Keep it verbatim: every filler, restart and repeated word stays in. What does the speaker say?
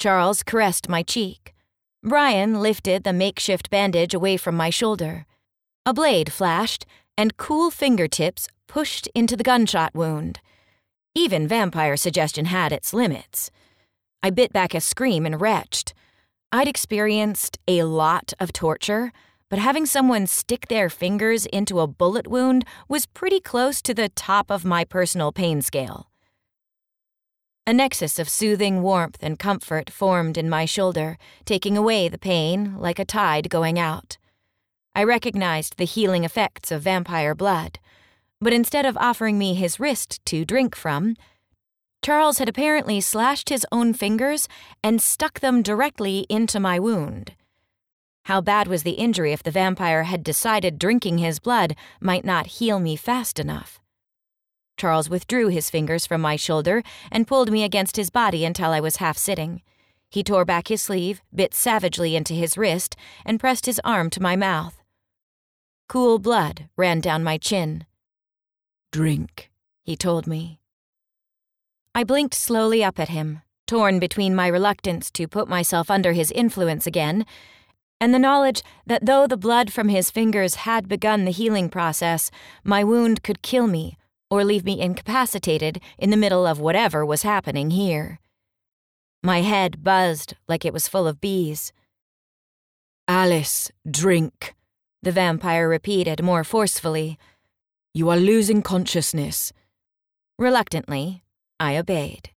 Charles caressed my cheek. Brian lifted the makeshift bandage away from my shoulder. A blade flashed, and cool fingertips pushed into the gunshot wound. Even vampire suggestion had its limits. I bit back a scream and retched. I'd experienced a lot of torture, but having someone stick their fingers into a bullet wound was pretty close to the top of my personal pain scale. A nexus of soothing warmth and comfort formed in my shoulder, taking away the pain like a tide going out. I recognized the healing effects of vampire blood, but instead of offering me his wrist to drink from, Charles had apparently slashed his own fingers and stuck them directly into my wound. How bad was the injury if the vampire had decided drinking his blood might not heal me fast enough? Charles withdrew his fingers from my shoulder and pulled me against his body until I was half sitting. He tore back his sleeve, bit savagely into his wrist, and pressed his arm to my mouth. Cool blood ran down my chin. "Drink," he told me. I blinked slowly up at him, torn between my reluctance to put myself under his influence again and the knowledge that though the blood from his fingers had begun the healing process, my wound could kill me or leave me incapacitated in the middle of whatever was happening here. My head buzzed like it was full of bees. "Alice, drink," the vampire repeated more forcefully. "You are losing consciousness." Reluctantly, I obeyed.